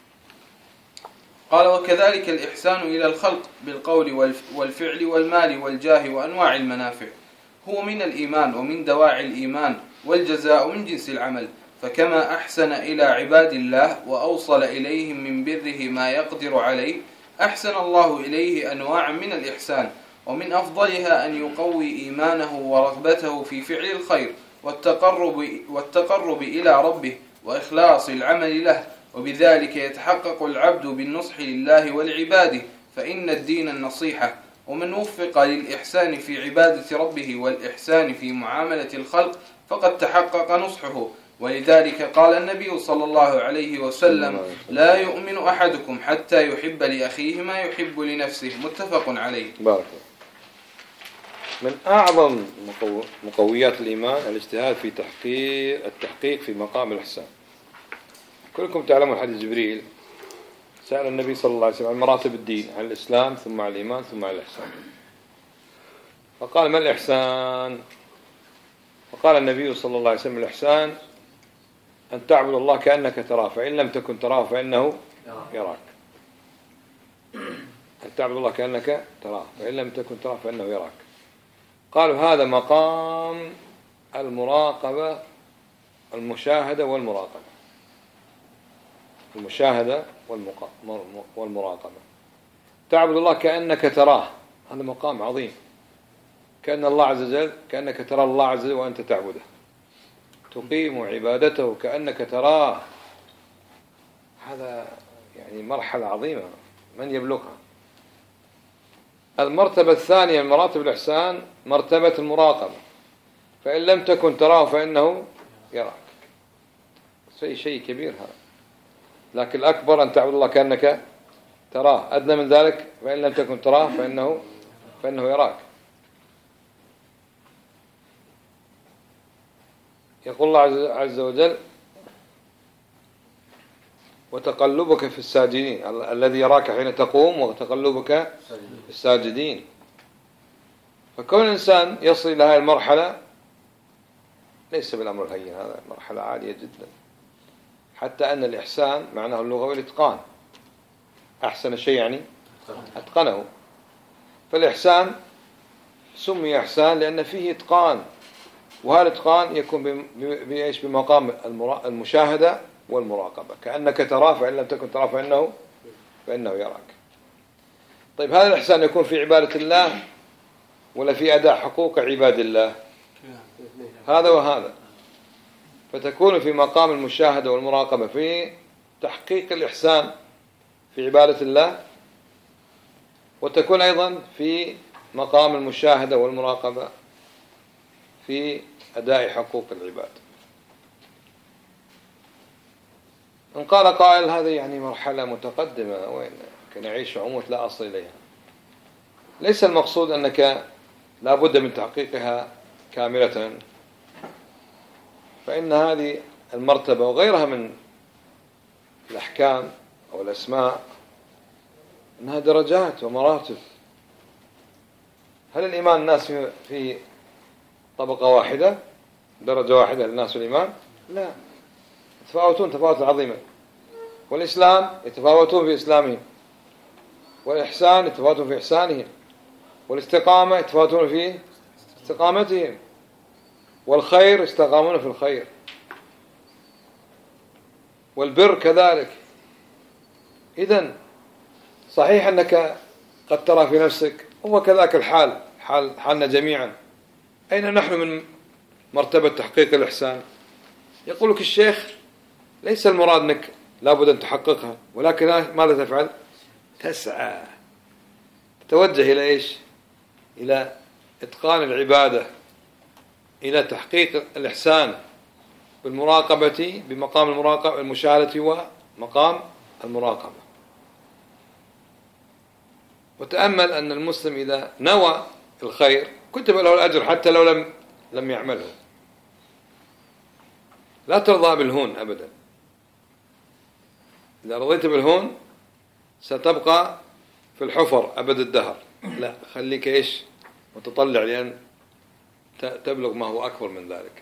B: قال: وكذلك الإحسان إلى الخلق بالقول والفعل والمال والجاه وأنواع المنافع هو من الإيمان ومن دواعي الإيمان، والجزاء من جنس العمل. فكما أحسن إلى عباد الله وأوصل إليهم من بره ما يقدر عليه، أحسن الله إليه أنواع من الإحسان، ومن أفضلها أن يقوي إيمانه ورغبته في فعل الخير والتقرب إلى ربه وإخلاص العمل له، وبذلك يتحقق العبد بالنصح لله ولعباده، فإن الدين النصيحة. ومن وفق للإحسان في عبادة ربه والإحسان في معاملة الخلق فقد تحقق نصحه، ولذلك قال النبي صلى الله عليه وسلم: لا يؤمن أحدكم حتى يحب لأخيه ما يحب لنفسه. متفق عليه.
A: بارك الله. من أعظم مقويات الإيمان الاجتهاد في التحقيق في مقام الإحسان. كلكم تعلمون حديث جبريل سأل النبي صلى الله عليه وسلم عن مراتب الدين، عن الإسلام ثم عن الإيمان ثم عن الإحسان. فقال: ما الإحسان؟ فقال النبي صلى الله عليه وسلم: الإحسان أن تعبد الله كأنك تراه فإن لم تكن تراه فإنه يراك. أن تعبد الله كأنك تراه فإن لم تكن تراه فإنه يراك. قالوا: هذا مقام المراقبة، المشاهدة والمراقبة. المشاهدة والمراقبة. تعبد الله كأنك تراه، هذا مقام عظيم. كأن الله عز وجل، كأنك ترى الله عز وجل وأنت تعبده. تقيم عبادته كأنك تراه. هذا يعني مرحلة عظيمة من يبلغها. المرتبة الثانية من مراتب الإحسان مرتبة المراقبة. فإن لم تكن تراه فإنه يراك. شيء كبير هذا. لكن الأكبر أن تعبد الله كأنك تراه. أدنى من ذلك فإن لم تكن تراه فإنه يراك. يقول الله عز وجل: وتقلبك في الساجدين، الذي يراك حين تقوم وتقلبك في الساجدين. فكون الإنسان يصل إلى هذه المرحلة ليس بالأمر الهين، هذا مرحلة عالية جدا. حتى أن الإحسان معناه اللغوي الإتقان. أحسن الشيء يعني أتقنه. فالإحسان سمي إحسان لأن فيه إتقان، وهذا الإتقان يكون بمقام المشاهدة والمراقبة. كأنك تراه فإن لم تكن تراه فإنه يراك. طيب، هذا الإحسان يكون في عبادة الله ولا في أداء حقوق عباد الله؟ هذا وهذا. فتكون في مقام المشاهدة والمراقبة في تحقيق الإحسان في عبادة الله، وتكون أيضا في مقام المشاهدة والمراقبة في أداء حقوق العباد. إن قال قائل: هذه يعني مرحلة متقدمة، وين كان يعيش عموت لا أصل إليها. ليس المقصود أنك لا بد من تحقيقها كاملة، فإن هذه المرتبة وغيرها من الأحكام أو الأسماء أنها درجات ومراتب. هل الإيمان الناس في طبقة واحدة، درجة واحدة للناس والإيمان؟ لا، يتفاوتون تفاوت عظيما. والإسلام يتفاوتون في إسلامهم، والإحسان يتفاوتون في إحسانهم، والاستقامة يتفاوتون في استقامتهم، والخير يستقامون في الخير، والبر كذلك. إذن صحيح أنك قد ترى في نفسك، هو كذاك الحال، حالنا جميعا. أين نحن من مرتبة تحقيق الإحسان؟ يقول لك الشيخ: ليس المراد أنك لابد أن تحققها، ولكن ماذا تفعل؟ تسعى، تتوجه إلى إيش؟ إلى إتقان العبادة، إلى تحقيق الإحسان بالمراقبة، بمقام المراقبة المشاهدة ومقام المراقبة. وتأمل أن المسلم إذا نوى الخير كتب له الأجر حتى لو لم يعمله. لا ترضى بالهون أبدا. إذا رضيت بالهون ستبقى في الحفر أبد الدهر. لا، خليك إيش؟ متطلع لأن تبلغ ما هو أكبر من ذلك.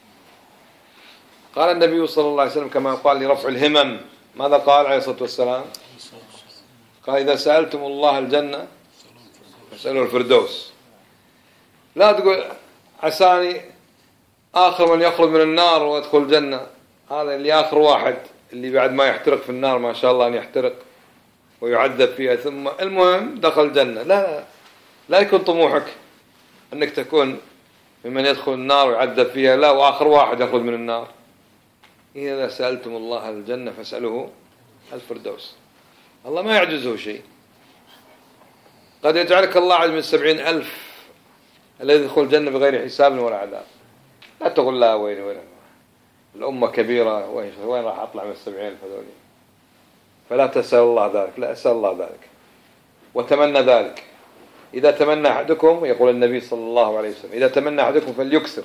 A: قال النبي صلى الله عليه وسلم كما قال لرفع الهمم، ماذا قال عليه الصلاة والسلام؟ قال: إذا سألتم الله الجنة فاسألوا الفردوس. لا تقول عساني آخر من يخرج من النار ويدخل الجنة، هذا اللي آخر واحد، اللي بعد ما يحترق في النار ما شاء الله أن يحترق ويعذب فيها ثم المهم دخل الجنة. لا يكون طموحك أنك تكون ممن يدخل النار ويعذب فيها، لا، وآخر واحد يخرج من النار. إذا سألتم الله الجنة فاسألوه الفردوس. الله ما يعجزه شيء. قد يجعلك الله عز من 70,000 الذي يدخل الجنة بغير حساب ولا عذاب. لا تقول لا وين الأمة كبيرة، وين راح أطلع من 70,000 هذول؟ فلا تسأل الله ذلك، لا أسأل الله ذلك وتمنى ذلك. إذا تمنى أحدكم، يقول النبي صلى الله عليه وسلم، إذا تمنى أحدكم فليكسر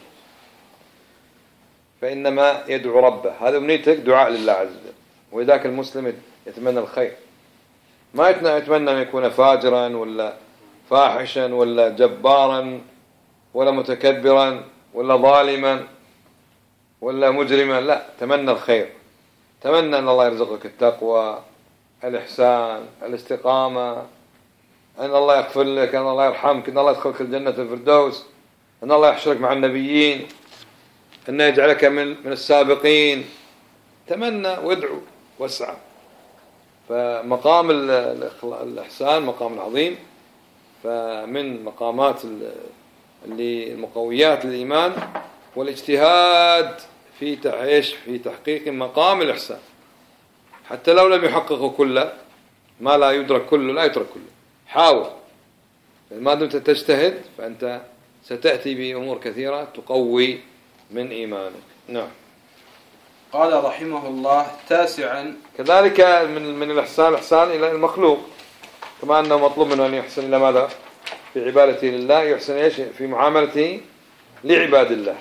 A: فإنما يدعو ربه. هذا أمنيتك دعاء لله عز وجل. وإذاك المسلم يتمنى الخير، ما يتمنى أن يكون فاجرا ولا فاحشا ولا جبارا ولا متكبرا ولا ظالما ولا مجرما، لا، تمنى الخير. تمنى أن الله يرزقك التقوى، الإحسان، الاستقامة، أن الله يغفر لك، أن الله يرحمك، أن الله يدخلك الجنة الفردوس، أن الله يحشرك مع النبيين، أن يجعلك من السابقين. تمنى وادعو واسعى. فمقام الإحسان مقام عظيم، فمن مقامات المقويات للإيمان والاجتهاد في تحقيق مقام الإحسان، حتى لو لم يحققه كله. ما لا يدرك كله لا يترك كله، حاول. ما دمت تجتهد فأنت ستأتي بأمور كثيرة تقوي من إيمانك. نعم.
B: قال رحمه الله: تاسعا،
A: كذلك من الإحسان إحسان إلى المخلوق، كما أنه مطلوب منه أن يحسن إلى ماذا؟ في عبادته لله، يحسن إيش؟ في معاملته لعباد الله.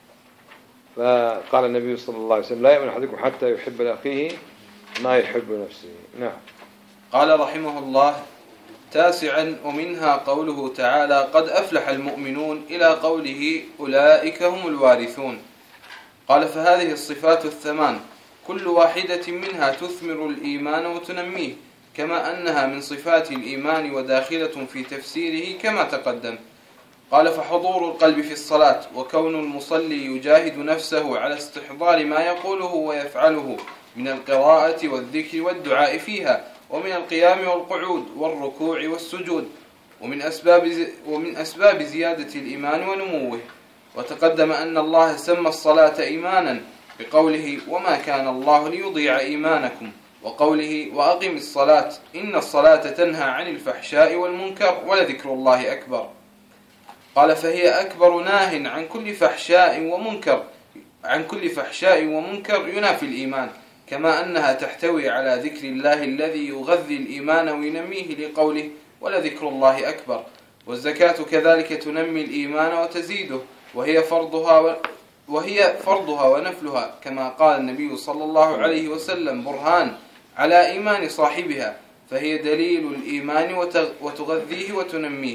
A: فقال النبي صلى الله عليه وسلم: لا يؤمن أحدكم حتى يحب لأخيه ما يحب لنفسه. نعم.
B: قال رحمه الله: تاسعا، ومنها قوله تعالى: قد أفلح المؤمنون، إلى قوله: أولئك هم الوارثون. قال: فهذه الصفات الثمان كل واحدة منها تثمر الإيمان وتنميه، كما أنها من صفات الإيمان وداخلة في تفسيره كما تقدم. قال: فحضور القلب في الصلاة، وكون المصلي يجاهد نفسه على استحضار ما يقوله ويفعله من القراءة والذكر والدعاء فيها، ومن القيام والقعود والركوع والسجود، ومن أسباب زيادة الإيمان ونموه. وتقدم أن الله سمى الصلاة إيمانا بقوله: وما كان الله ليضيع إيمانكم، وقوله: وأقم الصلاة إن الصلاة تنهى عن الفحشاء والمنكر ولذكر الله أكبر. قال: فهي أكبر ناه عن كل فحشاء ومنكر ينافي الإيمان، كما أنها تحتوي على ذكر الله الذي يغذي الإيمان وينميه، لقوله: ولذكر الله أكبر. والزكاة كذلك تنمي الإيمان وتزيده، وهي فرضها ونفلها، كما قال النبي صلى الله عليه وسلم: برهان على إيمان صاحبها، فهي دليل الإيمان وتغذيه وتنميه.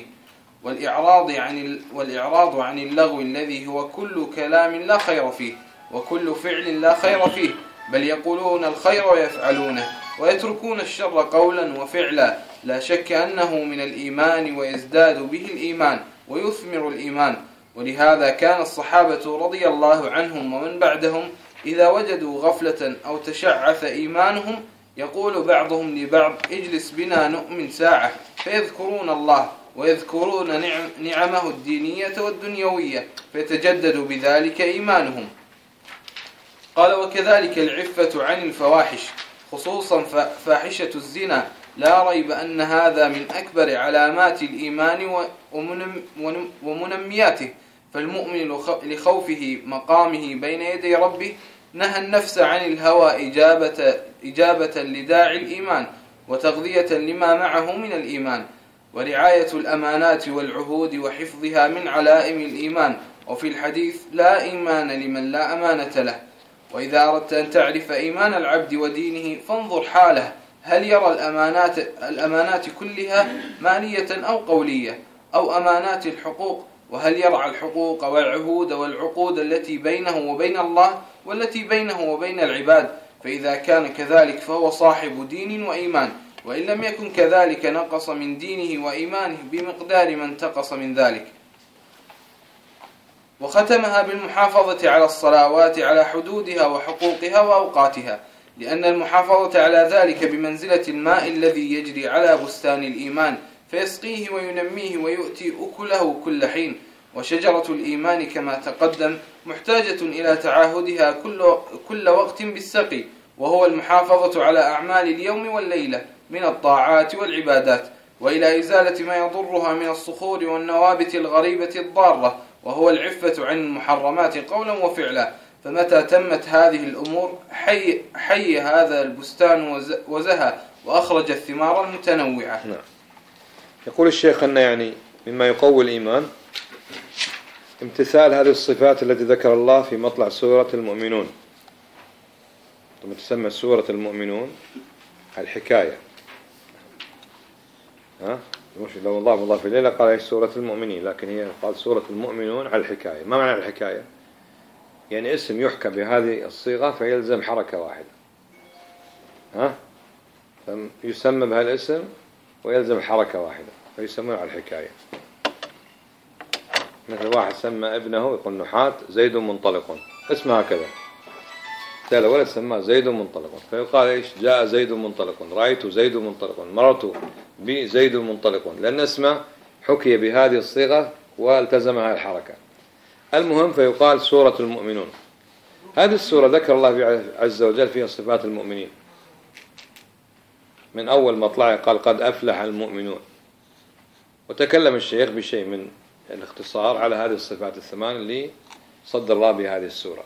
B: والإعراض عن اللغو الذي هو كل كلام لا خير فيه، وكل فعل لا خير فيه، بل يقولون الخير ويفعلونه، ويتركون الشر قولا وفعلا، لا شك أنه من الإيمان، ويزداد به الإيمان ويثمر الإيمان. ولهذا كان الصحابة رضي الله عنهم ومن بعدهم إذا وجدوا غفلة أو تشعث إيمانهم يقول بعضهم لبعض: اجلس بنا نؤمن ساعة، فيذكرون الله ويذكرون نعمه الدينية والدنيوية، فيتجدد بذلك إيمانهم. قال: وكذلك العفة عن الفواحش، خصوصا فاحشة الزنا، لا ريب أن هذا من أكبر علامات الإيمان ومنمياته. فالمؤمن لخوفه مقامه بين يدي ربه نهى النفس عن الهوى إجابة لداعي الإيمان، وتغذية لما معه من الإيمان. ورعاية الأمانات والعهود وحفظها من علائم الإيمان. وفي الحديث: لا إيمان لمن لا أمانة له. وإذا أردت أن تعرف إيمان العبد ودينه فانظر حاله، هل يرى الأمانات كلها مالية أو قولية، أو أمانات الحقوق، وهل يرعى الحقوق والعهود والعقود التي بينه وبين الله والتي بينه وبين العباد. فإذا كان كذلك فهو صاحب دين وإيمان، وإن لم يكن كذلك نقص من دينه وإيمانه بمقدار ما انتقص من ذلك. وختمها بالمحافظة على الصلوات على حدودها وحقوقها وأوقاتها، لأن المحافظة على ذلك بمنزلة الماء الذي يجري على بستان الإيمان، فيسقيه وينميه ويؤتي أكله كل حين. وشجرة الإيمان كما تقدم محتاجة إلى تعاهدها كل وقت بالسقي، وهو المحافظة على أعمال اليوم والليلة من الطاعات والعبادات، وإلى إزالة ما يضرها من الصخور والنوابت الغريبة الضارة، وهو العفة عن المحرمات قولا وفعلا. فمتى تمت هذه الأمور حي هذا البستان وزهى وأخرج الثمار المتنوعة.
A: نعم. يقول الشيخ أن يعني مما يقوي الإيمان امتثال هذه الصفات التي ذكر الله في مطلع سورة المؤمنون، ثم تسمى سورة المؤمنون الحكاية. مش لو مضاف إليه قال هي سورة المؤمنين، لكن هي قال سورة المؤمنون على الحكاية. ما معنى الحكاية؟ يعني اسم يحكى بهذه الصيغة فيلزم حركة واحدة، يسمى بهذا الاسم ويلزم حركة واحدة فيسمونه على الحكاية. مثل واحد سمى ابنه يقول نحات زيد منطلق، اسمه هكذا، تالي ولد سماه زيد منطلق، فيقال إيش؟ جاء زيد منطلق، رأيت زيد منطلق، مررت بزيد منطلق، لأن اسمه حكي بهذه الصيغة والتزمها الحركة. المهم فيقال سورة المؤمنون. هذه السورة ذكر الله عز وجل فيها صفات المؤمنين من أول مطلع، قال قد أفلح المؤمنون، وتكلم الشيخ بشيء من الاختصار على هذه الصفات الثمان اللي صدر الله بهذه السورة،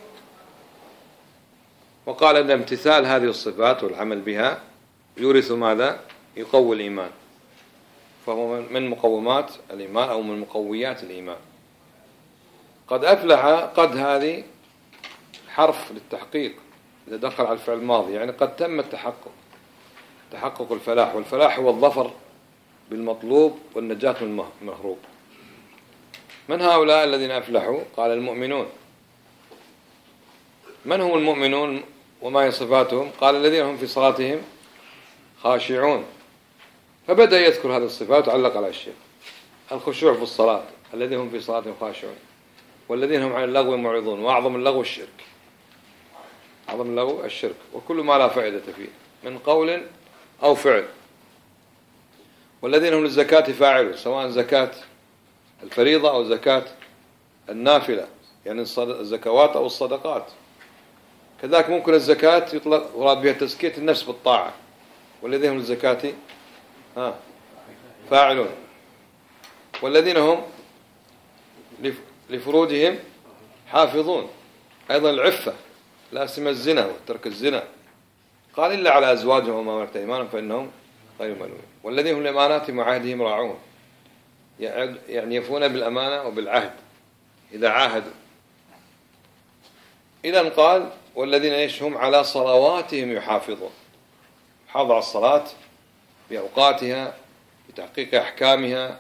A: وقال أن امتثال هذه الصفات والعمل بها يورث ماذا؟ يقوي الإيمان، فهو من مقومات الإيمان أو من مقويات الإيمان. قد أفلح، قد هذه حرف للتحقيق إذا دخل على الفعل الماضي، يعني قد تم التحقق، تحقق الفلاح، والفلاح هو الظفر بالمطلوب والنجاة من المهروب. من هؤلاء الذين أفلحوا؟ قال المؤمنون. من هم المؤمنون وما هي صفاتهم؟ قال الذين هم في صلاتهم خاشعون، فبدأ يذكر هذه الصفات وعلق على الشيء. الخشوع في الصلاة، الذين هم في صلاتهم خاشعون، والذين هم عن اللغو معرضون، وأعظم اللغو الشرك، أعظم اللغو الشرك، وكل ما لا فائدة فيه من قول أو فعل. والذين هم للزكاة فاعلون، سواء زكاة الفريضة أو زكاة النافلة، يعني الزكوات أو الصدقات. كذلك ممكن الزكاة يطلق وراد بها تزكية النفس بالطاعة، والذين هم للزكاة فاعلون. والذين هم لفروجهم حافظون، أيضا العفة، لا سم الزنا وترك الزنا، قال إلا على أزواجهم وما ملكت أيمانهم فإنهم غير ملومين. والذين هم لأماناتهم وعهدهم راعون، يعني يفون بالأمانة وبالعهد إذا عاهدوا. إذن قال والذين هم على صلواتهم يحافظون، حافظ على الصلاة بأوقاتها، بتحقيق أحكامها،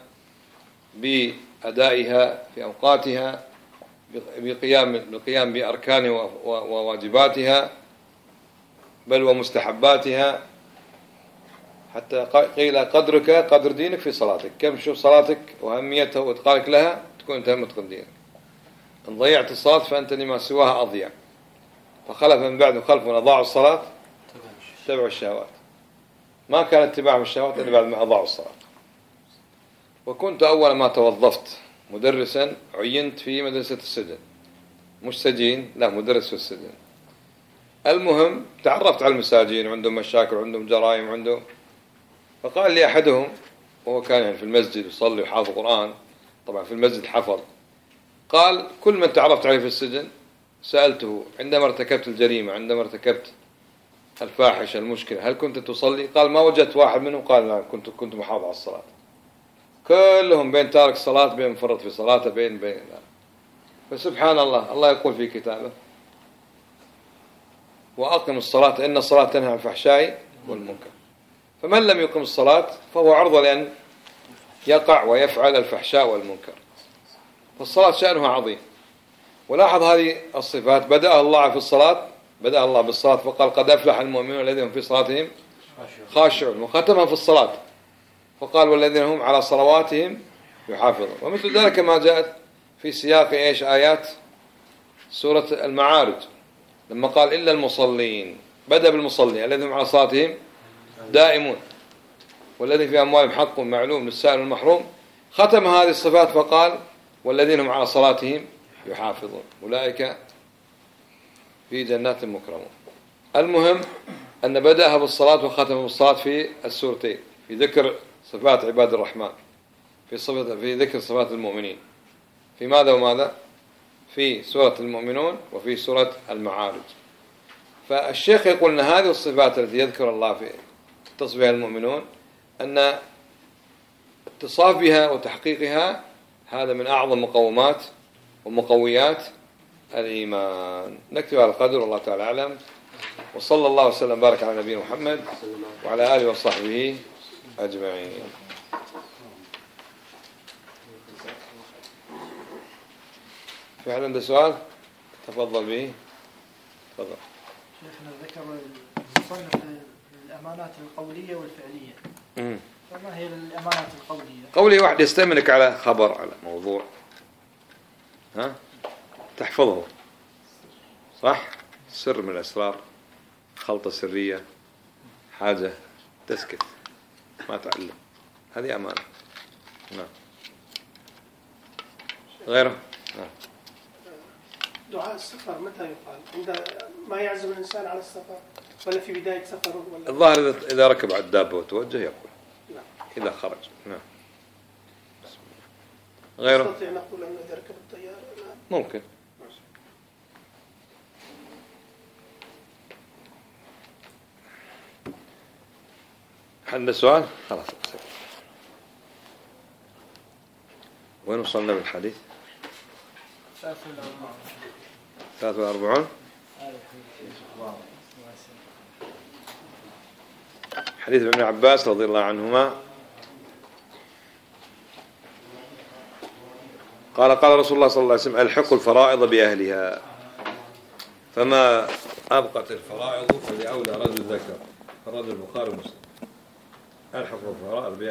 A: بأدائها في أوقاتها، بالقيام بأركانها وواجباتها، بل ومستحباتها. حتى قيل قدرك قدر دينك في صلاتك، كم شوف صلاتك وأهميتها وإتقانك لها تكون انت متقن دينك. إن ضيعت الصلاة فأنت لما سواها أضيع. فخلف من بعد خلف من أضاعوا الصلاة اتبعوا الشهوات. ما كان اتباع الشهوات إلا بعد ما أضاعوا الصلاة. وكنت أول ما توظفت مدرسا عينت في مدرسة السجن، مش سجين، لا مدرس في السجن. المهم تعرفت على المساجين، عندهم مشاكل، عندهم جرائم، عندهم. فقال لي أحدهم، وهو كان يعني في المسجد يصلي وحافظ القرآن، طبعا في المسجد حفظ، قال كل من تعرفت عليه في السجن سألته عندما ارتكبت الجريمة، عندما ارتكبت الفاحشة المشكلة، هل كنت تصلي؟ قال ما وجدت واحد منهم قال لا كنت محافظ على الصلاة. كلهم بين تارك صلاة، بين مفرط في صلاته، بين لا. فسبحان الله، الله يقول في كتابه وأقم الصلاة إن الصلاة تنهى عن الفحشاء والمنكر. فمن لم يقم الصلاة فهو عرضة لأن يقع ويفعل الفحشاء والمنكر. فالصلاة شأنها عظيم. ولاحظ هذه الصفات بدأ الله في الصلاة، بدأ الله بالصلاة فقال قد أفلح المؤمنون الذين هم في صلاتهم خاشعون، وختمها في الصلاة فقال والذين هم على صلواتهم يحافظون. ومثل ذلك ما جاءت في سياق آيات سورة المعارج لما قال إلا المصلين، بدأ بالمصلين الذين هم على صلاتهم دائمون والذين في أموالهم حق معلوم للسائل والمحروم، ختم هذه الصفات فقال والذين هم على صلاتهم يحافظون أولئك في جنات مكرمون. المهم أن بدأها بالصلاة وختم بالصلاة في السورتين، في ذكر صفات عباد الرحمن، في ذكر صفات المؤمنين، في ماذا وماذا؟ في سورة المؤمنون وفي سورة المعارج. فالشيخ يقول أن هذه الصفات التي يذكر الله في اتصف بها المؤمنون أن اتصاف بها وتحقيقها هذا من أعظم مقومات ومقويات الإيمان. نكتب على القدر والله تعالى أعلم، وصلى الله وسلم وبارك على نبينا محمد وعلى آله وصحبه أجمعين. في أحد عنده سؤال؟ تفضل به. تفضل.
C: شيخنا ذكر المصنف الأمانات القولية والفعلية. فما هي الأمانات القولية؟
A: قولي واحد يستملك على خبر، على موضوع، تحفظه، صح؟ سر من الأسرار، خلطة سرية، حاجة تسكت ما تعلم، هذه أمانة. نعم. غيره؟ نعم.
D: دعاء السفر متى يقال؟ عند ما يعزم الإنسان على السفر ولا في بداية سفره؟ ولا
A: الظاهر إذا ركب على الدابة وتوجه يقول.
D: نعم.
A: إذا خرج. نعم. غيره؟
D: نستطيع نقول أنه إذا ركب الطيارة؟
A: ممكن. حد سؤال؟ خلاص. وين وصلنا بالحديث؟ 43. حديث ابن عباس رضي الله عنهما قال رسول الله صلى الله عليه وسلم: الحقوا الفرائض بأهلها، فما أبقت الفرائض فلأولى رجل ذكر. فرد البخاري ومسلم. الحقوا الفرائض بأهلها.